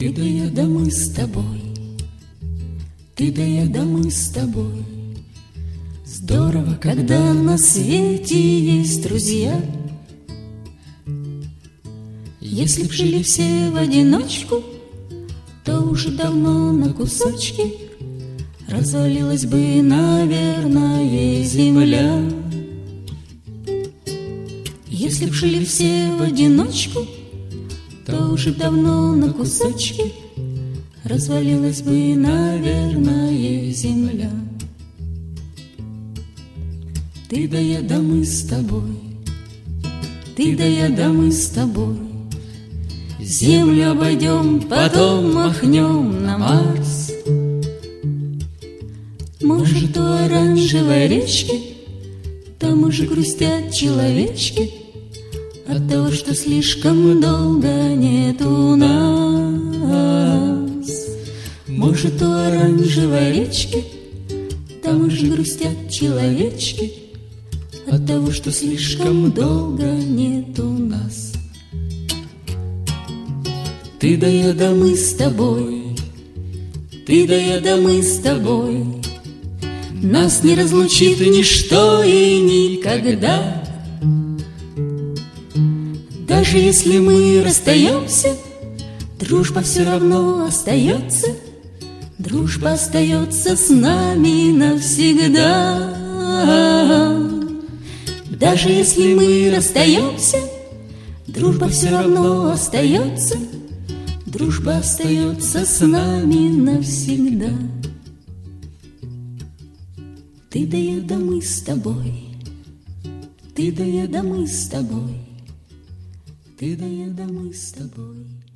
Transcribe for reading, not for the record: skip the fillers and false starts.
Ты да я да мы с тобой, ты да я да мы с тобой. Здорово, когда на свете есть друзья. Если б жили все в одиночку, то уже давно на кусочки развалилась бы, наверное, земля. Если б жили все в одиночку, то уже давно на кусочки развалилась бы, наверное, земля. Ты да я да мы с тобой, ты да я да мы с тобой. Землю обойдем, потом махнем на Марс. Может, у оранжевой речки там уже грустят человечки от того, что слишком долго нету нас. Может, у оранжевой речки там уже грустят человечки от того, что слишком долго нету нас. Ты да я да мы с тобой, ты да я да мы с тобой. Нас не разлучит ничто и никогда. Даже если мы расстаемся, дружба все равно остается. Дружба остается с нами навсегда. Даже если мы расстаемся, дружба все равно остается. Дружба остается с нами навсегда. Ты да я да мы с тобой, ты да я да мы с тобой, ты да я да мы с тобой.